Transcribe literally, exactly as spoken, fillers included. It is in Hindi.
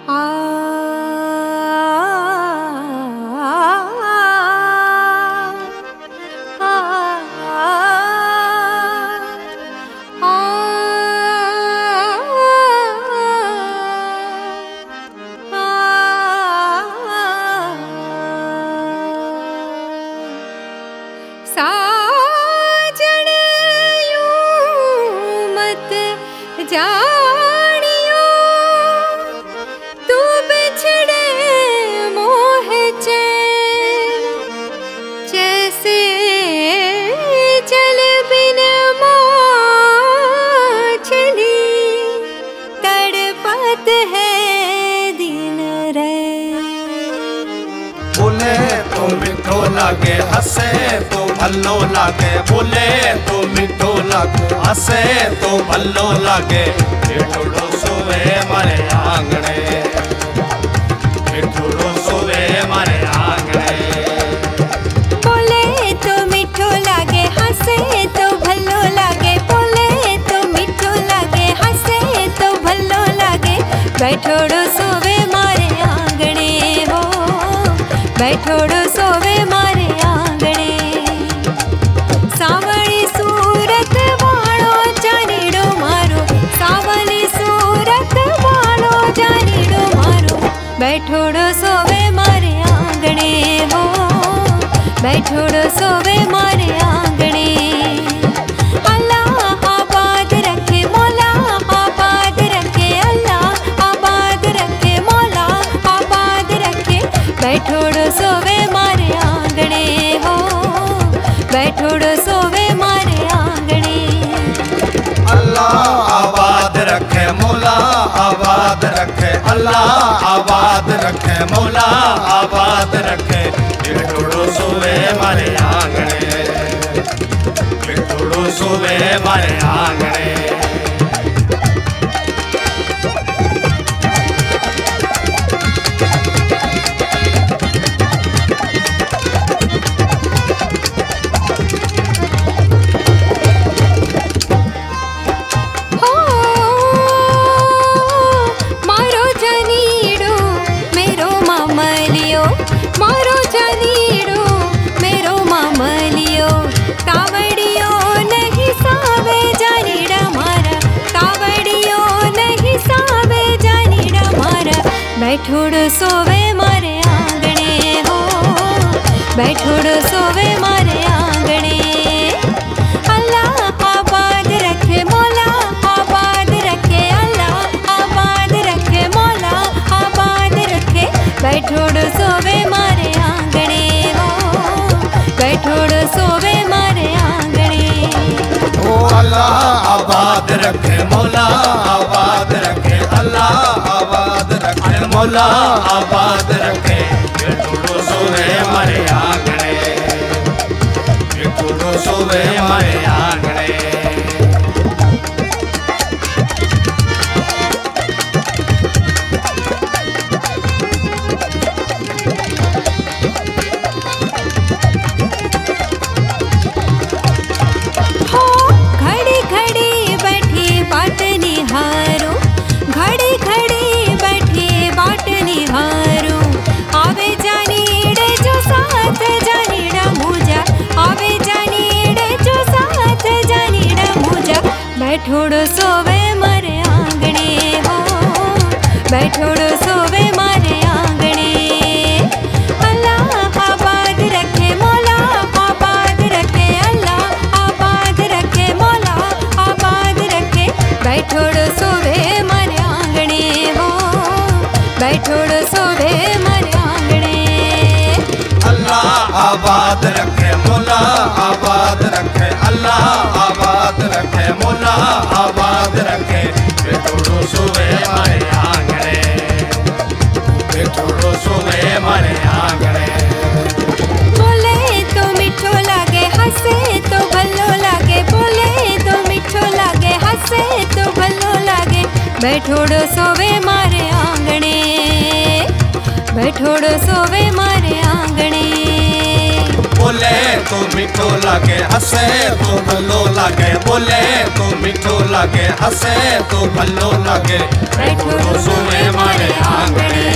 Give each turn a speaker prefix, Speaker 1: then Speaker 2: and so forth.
Speaker 1: साजन यूं मत जानियो, तू बिछड़े मोह चैन, जैसे जल बिन मछली तड़पत है दिन रात।
Speaker 2: बोले तो मिठो लागे, हंसे तो भल्लो लागे। बोले तो मिठो लागे, हंसे तो भल्लो लागे। मिठोड़ो सोवे मारे आंगणे, मिठोड़ो सोवे मारे आंगणे।
Speaker 1: बोले तो मिठो लागे, हंसे तो भल्लो लागे। बोले तो मिठो लागे, हंसे तो भल्लो लागे। बैठोड़ो सोवे मारे आंगणे हो, बैठोड़ो सोवे मारे आंगणे। सावली सूरत वाळो जानीड़ो मारो, सावली सूरत वाळो जानीड़ो मारो। बैठोड़ो सोवे मारे आंगणे हो, बैठोड़ो सोवे मारे आंगणे। अल्लाह आबाद रखे, मौला आबाद रखे। अल्लाह आबाद रखे, मौला आबाद रखे। बैठोड़ो सोवे मारे आंगणे हो, बैठोड़ो सोवे मारे आंगणे।
Speaker 2: अल्लाह आबाद रखे, मौला आबाद रखे। अल्लाह आबाद रखे, मौला आबाद रखे। मिठोड़ो सोवे मारे आंगणे, मिठोड़ो सोवे मारे आंगणे।
Speaker 1: हो मारो जनीड़ो मेरो मामलियो, मारो जनीड़ो मेरो मामलियो। तावड़ियो नहीं सावे जानीड़ा मारा, तावड़ियो नहीं सावे जानीड़ा मारा। बैठोड़ो सोवे मारे आंगणे हो, बैठोड़ो सोवे मारे आंगणे। अल्लाह आबाद रखे, मौला आबाद रखे। अल्लाह आबाद रखे, मौला आबाद रखे। बैठोड़ो सोवे मारे आंगणे हो, बैठोड़ो सोवे मारे आंगणे।
Speaker 2: ओ अल्लाह आबाद रखे, मौला आबाद रखे। अल्लाह आबाद रखे, मौला आबाद रखे। मिठोड़ो सोवे मारे आंगणे, मिठोड़ो सोवे मारे आंगणे।
Speaker 1: हो घड़ी घड़ी बैठी बाट निहारो, घड़ी घड़ी बैठी बाट निहारो। आवे जानीड़े जो साथ जानीड़ा मुझा, आवे जानीड़े जो साथ जानीड़ा मुझा। बैठोड़ो सोवे मारे आंगणे हो, बैठोड़ो सोवे मारे आंगणे। अल्लाह आबाद रखे, मौला आबाद रखे। अल्लाह आबाद रखे, मौला आबाद रखे। बैठोड़ो सोवे मारे आंगणे हो, बैठोड़ो सोवे मारे आंगणे।
Speaker 2: अल्लाह आबाद रखे, मौला आबाद रखे। अल्लाह आबाद रखे, मौला आबाद रखे। मिठोड़ो सोवे मारे आंगणे, मिठोड़ो सोवे मारे आंगणे।
Speaker 1: बोले तो मिठो लागे, हंसे तो भल्लो लागे। बोले तो मिठो लागे, हंसे तो भल्लो लागे। बैठोड़ो सोवे मारे आंगणे, बैठोड़ो सोवे मारे आंगणे।
Speaker 2: बोले तो मीठो लागे हसे तो भलो लागे बोले तो मीठो लागे हसे तो भलो लागे
Speaker 1: बैठो
Speaker 2: सोवे मारे आंगणे